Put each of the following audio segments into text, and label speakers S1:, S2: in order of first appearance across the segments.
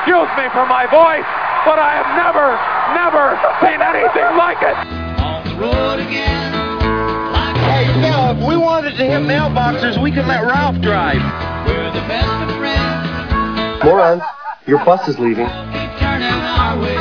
S1: excuse me for my voice, but I have never seen anything like it.
S2: On the road again.
S3: Hey, Phil, if we wanted to hit mailboxes, we could let Ralph drive.
S2: We're the best of friends.
S4: Moron, your bus is leaving.
S2: Keep turning our way.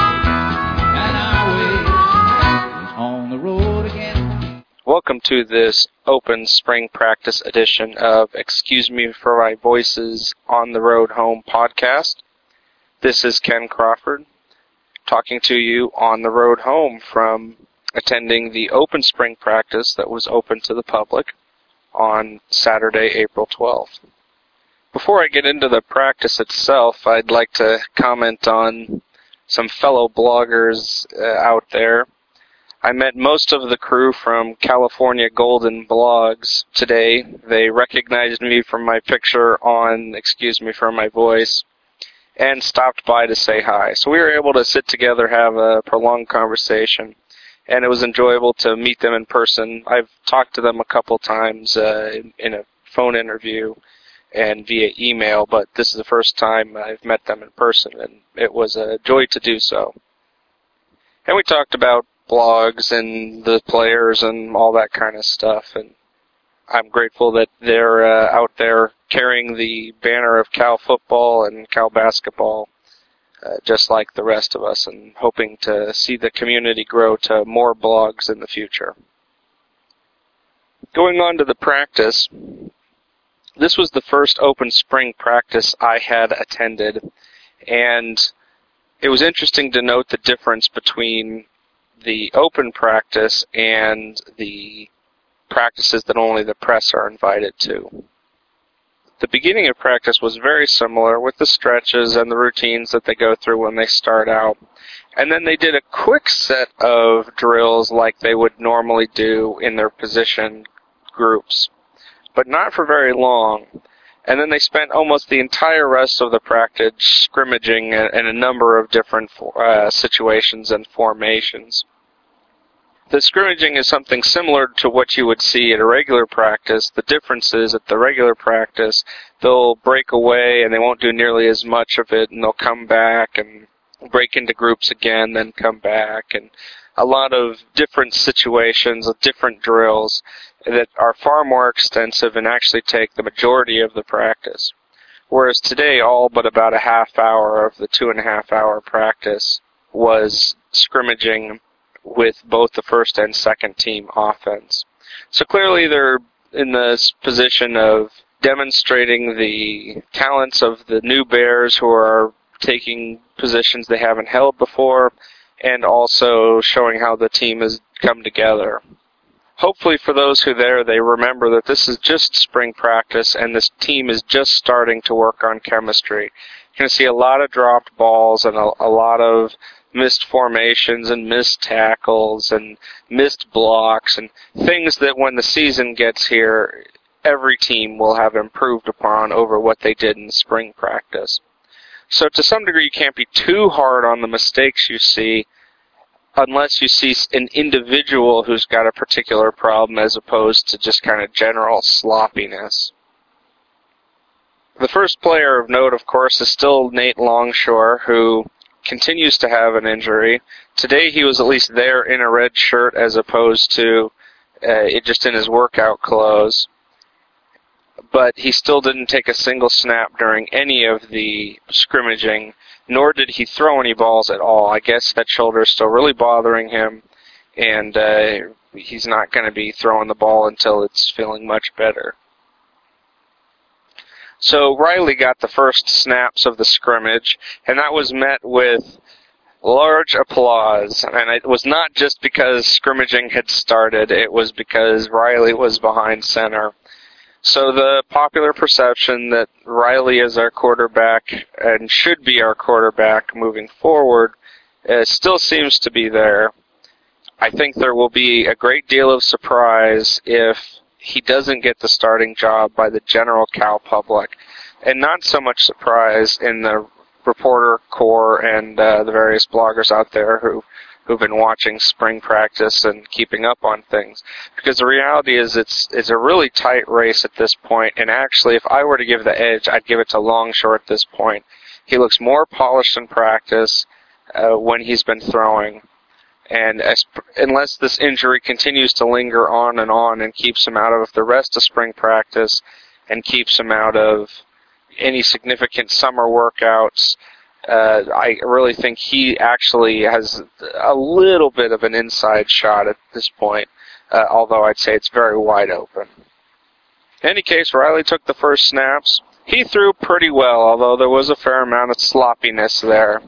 S2: And our way is on the road again.
S5: Welcome to this open spring practice edition of Excuse Me for My Voice's On the Road Home podcast. This is Ken Crawford talking to you on the road home from attending the open spring practice that was open to the public on Saturday, April 12th. Before I get into the practice itself, I'd like to comment on some fellow bloggers out there. I met most of the crew from California Golden Blogs today. They recognized me from my picture on Excuse Me for My Voice and stopped by to say hi. So we were able to sit together, have a prolonged conversation, and it was enjoyable to meet them in person. I've talked to them a couple times in a phone interview and via email, but this is the first time I've met them in person, and it was a joy to do so. And we talked about blogs and the players and all that kind of stuff, and I'm grateful that they're out there carrying the banner of Cal football and Cal basketball just like the rest of us, and hoping to see the community grow to more blogs in the future. Going on to the practice, this was the first open spring practice I had attended, and it was interesting to note the difference between the open practice and the practices that only the press are invited to. The beginning of practice was very similar with the stretches and the routines that they go through when they start out. And then they did a quick set of drills like they would normally do in their position groups, but not for very long. And then they spent almost the entire rest of the practice scrimmaging in a number of different situations and formations. The scrimmaging is something similar to what you would see at a regular practice. The difference is at the regular practice, they'll break away and they won't do nearly as much of it, and they'll come back and break into groups again, then come back, and a lot of different situations, different drills that are far more extensive and actually take the majority of the practice. Whereas today, all but about a half hour of the 2.5 hour practice was scrimmaging with both the first and second team offense. So clearly they're in this position of demonstrating the talents of the new Bears who are taking positions they haven't held before, and also showing how the team has come together. Hopefully for those who are there, they remember that this is just spring practice and this team is just starting to work on chemistry. You're going to see a lot of dropped balls and a lot of missed formations and missed tackles and missed blocks and things that when the season gets here, every team will have improved upon over what they did in spring practice. So to some degree, you can't be too hard on the mistakes you see unless you see an individual who's got a particular problem as opposed to just kind of general sloppiness. The first player of note, of course, is still Nate Longshore, who continues to have an injury. Today he was at least there in a red shirt as opposed to just in his workout clothes. But he still didn't take a single snap during any of the scrimmaging, nor did he throw any balls at all. I guess that shoulder is still really bothering him, and he's not going to be throwing the ball until it's feeling much better. So Riley got the first snaps of the scrimmage, and that was met with large applause. And it was not just because scrimmaging had started, it was because Riley was behind center. So the popular perception that Riley is our quarterback and should be our quarterback moving forward still seems to be there. I think there will be a great deal of surprise if he doesn't get the starting job by the general Cal public, and not so much surprise in the reporter corps and the various bloggers out there who've been watching spring practice and keeping up on things. Because the reality is it's a really tight race at this point, and actually if I were to give the edge, I'd give it to Longshore at this point. He looks more polished in practice when he's been throwing. And unless this injury continues to linger on and keeps him out of the rest of spring practice and keeps him out of any significant summer workouts, I really think he actually has a little bit of an inside shot at this point, although I'd say it's very wide open. In any case, Riley took the first snaps. He threw pretty well, although there was a fair amount of sloppiness there.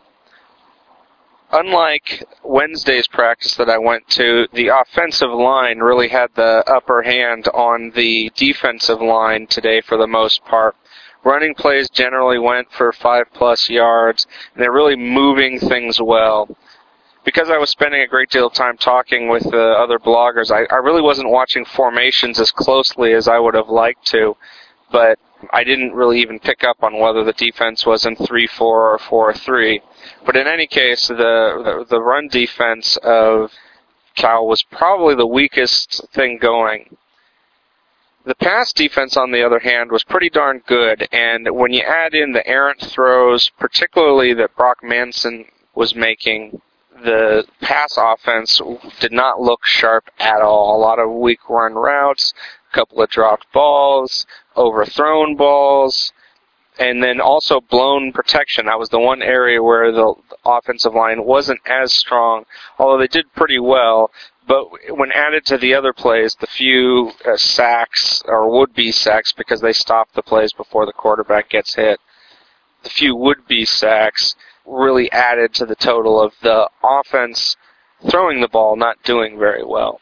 S5: Unlike Wednesday's practice that I went to, the offensive line really had the upper hand on the defensive line today for the most part. Running plays generally went for 5+ yards, and they're really moving things well. Because I was spending a great deal of time talking with other bloggers, I really wasn't watching formations as closely as I would have liked to, but I didn't really even pick up on whether the defense was in 3-4 or 4-3. But in any case, the run defense of Cal was probably the weakest thing going. The pass defense, on the other hand, was pretty darn good, and when you add in the errant throws, particularly that Brock Manson was making, the pass offense did not look sharp at all. A lot of weak run routes, a couple of dropped balls, overthrown balls, and then also blown protection. That was the one area where the offensive line wasn't as strong, although they did pretty well. But when added to the other plays, the few sacks, or would-be sacks, because they stop the plays before the quarterback gets hit, the few would-be sacks really added to the total of the offense throwing the ball not doing very well.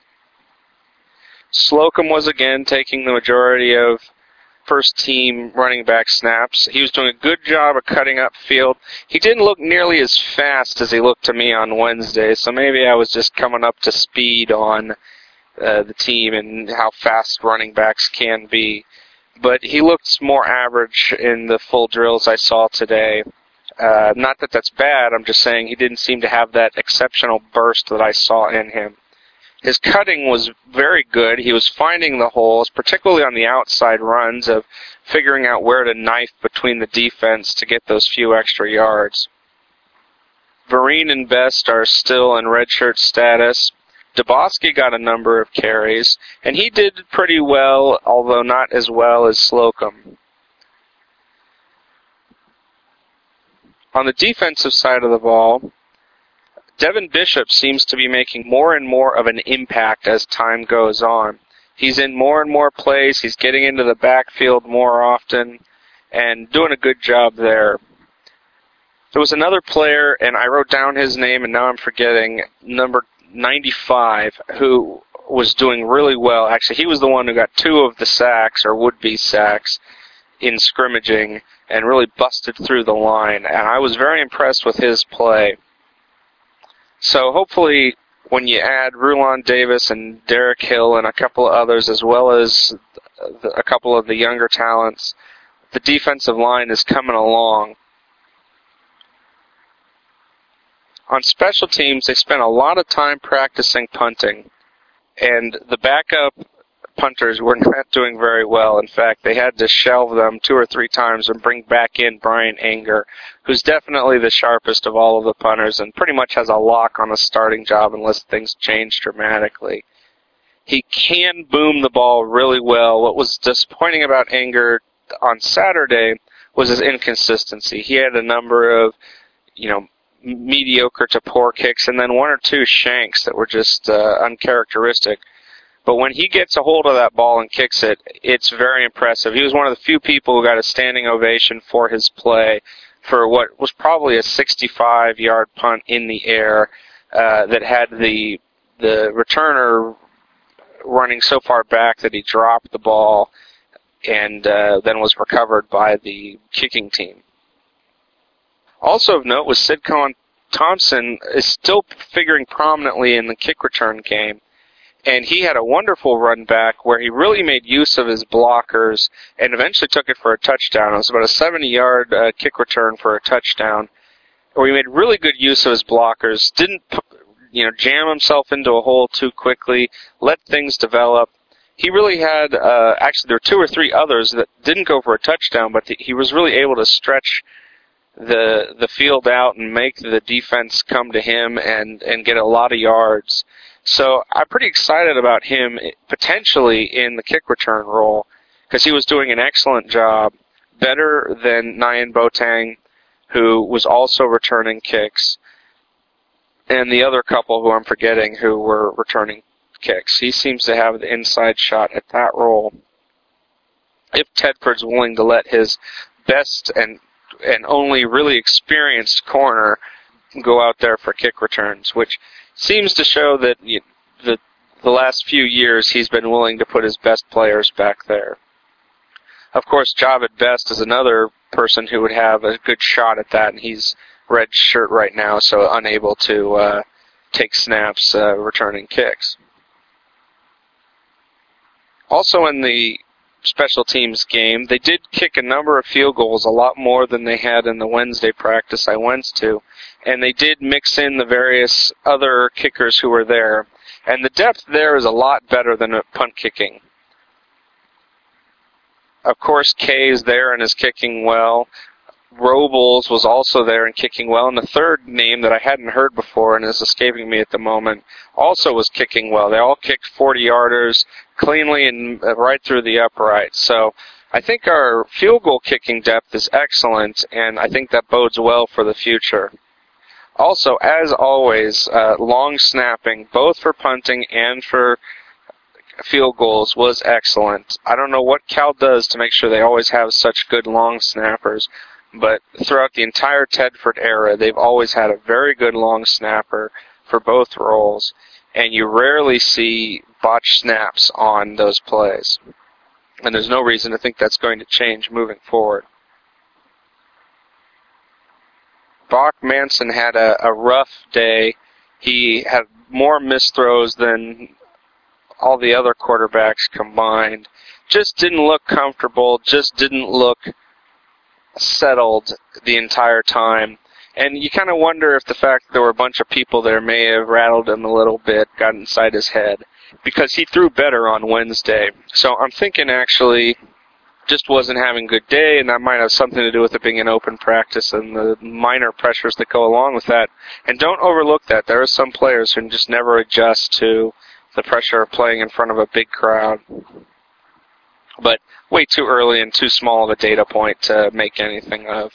S5: Slocum was again taking the majority of first-team running back snaps. He was doing a good job of cutting up field. He didn't look nearly as fast as he looked to me on Wednesday, so maybe I was just coming up to speed on the team and how fast running backs can be. But he looked more average in the full drills I saw today. Not that that's bad, I'm just saying he didn't seem to have that exceptional burst that I saw in him. His cutting was very good. He was finding the holes, particularly on the outside runs, of figuring out where to knife between the defense to get those few extra yards. Vereen and Best are still in redshirt status. Dubosky got a number of carries, and he did pretty well, although not as well as Slocum. On the defensive side of the ball, Devin Bishop seems to be making more and more of an impact as time goes on. He's in more and more plays. He's getting into the backfield more often and doing a good job there. There was another player, and I wrote down his name, and now I'm forgetting, number 95, who was doing really well. Actually, he was the one who got 2 of the sacks, or would-be sacks, in scrimmaging and really busted through the line. And I was very impressed with his play. So hopefully when you add Rulon Davis and Derek Hill and a couple of others, as well as a couple of the younger talents, the defensive line is coming along. On special teams, they spent a lot of time practicing punting, and the backup punters were not doing very well. In fact, they had to shelve them 2 or 3 times and bring back in Brian Anger, who's definitely the sharpest of all of the punters and pretty much has a lock on a starting job unless things change dramatically. He can boom the ball really well. What was disappointing about Anger on Saturday was his inconsistency. He had a number of, mediocre to poor kicks and then 1 or 2 shanks that were just uncharacteristic. But when he gets a hold of that ball and kicks it, it's very impressive. He was one of the few people who got a standing ovation for his play for what was probably a 65-yard punt in the air that had the returner running so far back that he dropped the ball and then was recovered by the kicking team. Also of note was Sidcon Thompson is still figuring prominently in the kick return game. And he had a wonderful run back where he really made use of his blockers and eventually took it for a touchdown. It was about a 70-yard kick return for a touchdown, where he made really good use of his blockers, didn't jam himself into a hole too quickly, let things develop. He really had, actually there were 2 or 3 others that didn't go for a touchdown, but he was really able to stretch the field out and make the defense come to him and get a lot of yards. So I'm pretty excited about him potentially in the kick return role because he was doing an excellent job, better than Nyan Boateng, who was also returning kicks, and the other couple who I'm forgetting who were returning kicks. He seems to have the inside shot at that role. If Tedford's willing to let his best and only really experienced corner go out there for kick returns, which seems to show that the last few years he's been willing to put his best players back there. Of course, Javid Best is another person who would have a good shot at that, and he's red shirt right now, so unable to take snaps returning kicks. Also in the special teams game, they did kick a number of field goals, a lot more than they had in the Wednesday practice I went to, and they did mix in the various other kickers who were there. And the depth there is a lot better than at punt kicking. Of course, Kay is there and is kicking well. Robles was also there and kicking well. And the third name that I hadn't heard before and is escaping me at the moment also was kicking well. They all kicked 40-yarders cleanly and right through the upright. So I think our field goal kicking depth is excellent, and I think that bodes well for the future. Also, as always, long snapping, both for punting and for field goals, was excellent. I don't know what Cal does to make sure they always have such good long snappers, but throughout the entire Tedford era, they've always had a very good long snapper for both roles, and you rarely see botched snaps on those plays. And there's no reason to think that's going to change moving forward. Bach Manson had a rough day. He had more missed throws than all the other quarterbacks combined. Just didn't look comfortable, just didn't look settled the entire time. And you kind of wonder if the fact that there were a bunch of people there may have rattled him a little bit, got inside his head, because he threw better on Wednesday. So I'm thinking actually just wasn't having a good day, and that might have something to do with it being an open practice and the minor pressures that go along with that. And don't overlook that. There are some players who just never adjust to the pressure of playing in front of a big crowd. But way too early and too small of a data point to make anything of.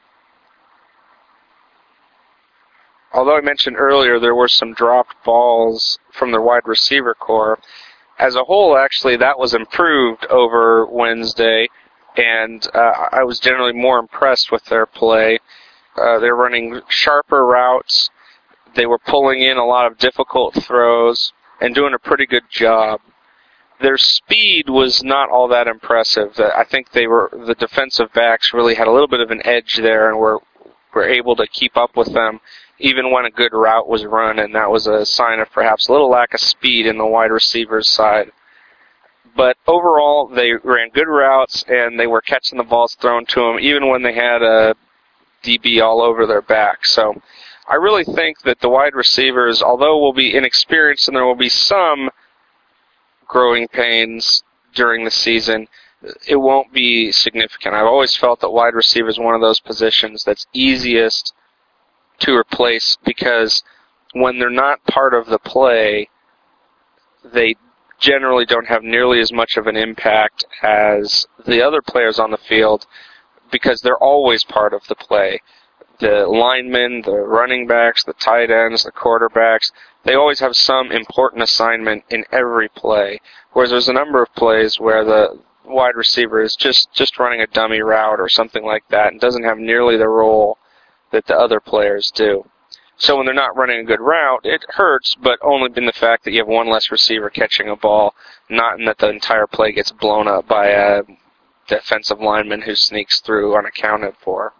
S5: Although I mentioned earlier there were some dropped balls from their wide receiver core, as a whole, actually, that was improved over Wednesday, and I was generally more impressed with their play. They were running sharper routes. They were pulling in a lot of difficult throws and doing a pretty good job. Their speed was not all that impressive. I think the defensive backs really had a little bit of an edge there and were able to keep up with them even when a good route was run, and that was a sign of perhaps a little lack of speed in the wide receivers side. But overall, they ran good routes, and they were catching the balls thrown to them even when they had a DB all over their back. So I really think that the wide receivers, although will be inexperienced and there will be some growing pains during the season, it won't be significant. I've always felt that wide receiver is one of those positions that's easiest to replace because when they're not part of the play, they generally don't have nearly as much of an impact as the other players on the field because they're always part of the play. The linemen, the running backs, the tight ends, the quarterbacks, they always have some important assignment in every play, whereas there's a number of plays where the wide receiver is just running a dummy route or something like that and doesn't have nearly the role that the other players do. So when they're not running a good route, it hurts, but only in the fact that you have one less receiver catching a ball, not in that the entire play gets blown up by a defensive lineman who sneaks through unaccounted for.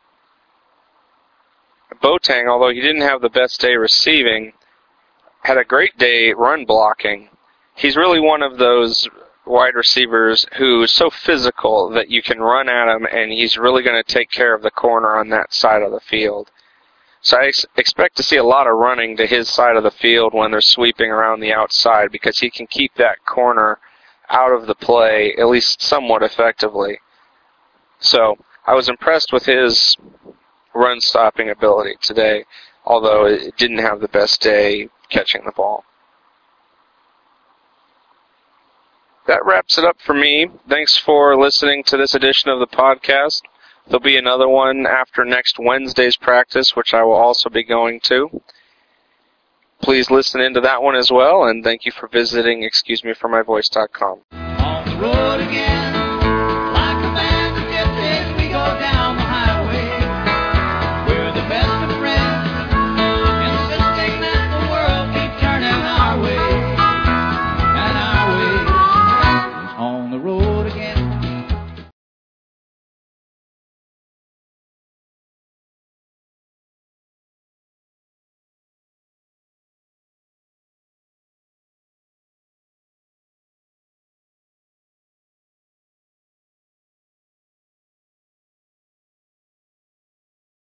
S5: Boateng, although he didn't have the best day receiving, had a great day run blocking. He's really one of those wide receivers who is so physical that you can run at him and he's really going to take care of the corner on that side of the field. So I expect to see a lot of running to his side of the field when they're sweeping around the outside because he can keep that corner out of the play at least somewhat effectively. So I was impressed with his run-stopping ability today, although it didn't have the best day catching the ball. That wraps it up for me. Thanks for listening to this edition of the podcast. There'll be another one after next Wednesday's practice, which I will also be going to. Please listen into that one as well, and thank you for visiting excusemeformyvoice.com.
S2: On the road again.